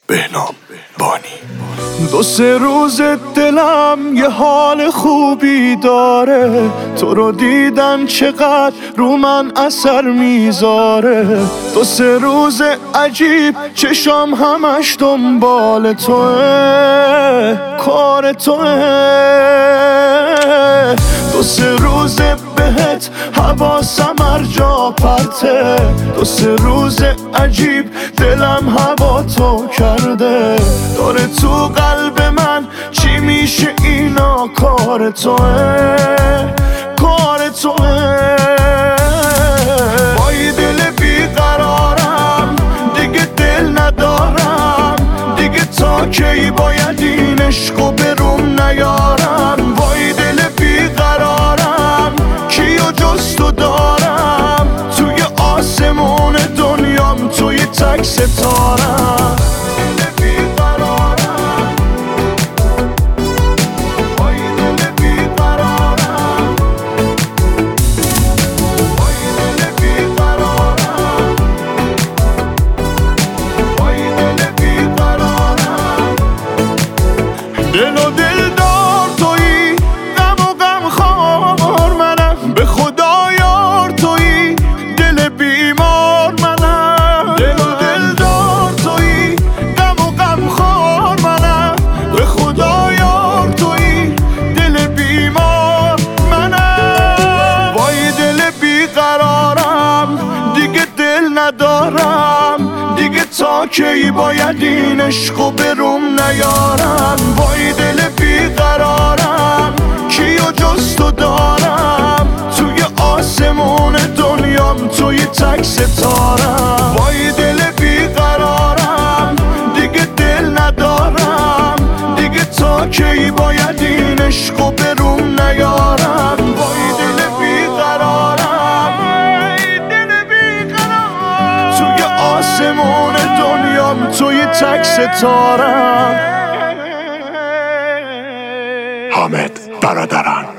بهنام بانی. 2-3 روز دلم یه حال خوبی داره، تو رو دیدن چقدر رو من اثر میذاره. 2-3 روز عجیب چشام همش دنبال توه، کار توه. 2-3 روز بهت حواسم هر جا پرته، 2-3 روز عجیب دلم هوا تو کرده. داره تو قلب من چی میشه اینا، کار توه، کار توه. با یه دل بیقرارم دیگه دل ندارم، دیگه تا کی باید این عشقو بروم نیارم. با یه دل بیقرارم کیو جز تو دارم، توی آسمون دنیام توی تک ستارم. دل و دلدار تویی، غم و غم خوار منم، به خدا یار تویی، دل بیمار منم. دل و دلدار تویی، غم و غم خوار منم، به خدا یار تویی، دل بیمار منم. با یه دل بیقرارم دیگه دل ندارم، دیگه تا کی باید این عشقو بروم نیارم. با یه دل بیقرارم کیو جز تو دارم، توی آسمون دنیام توی تک ستارم. با یه دل بیقرارم دیگه دل ندارم، دیگه تا کی باید این عشقو بروم نیارم. با یه دل بیقرارم، توی آسمون دنیام توی تک ستارم. حامد برادران.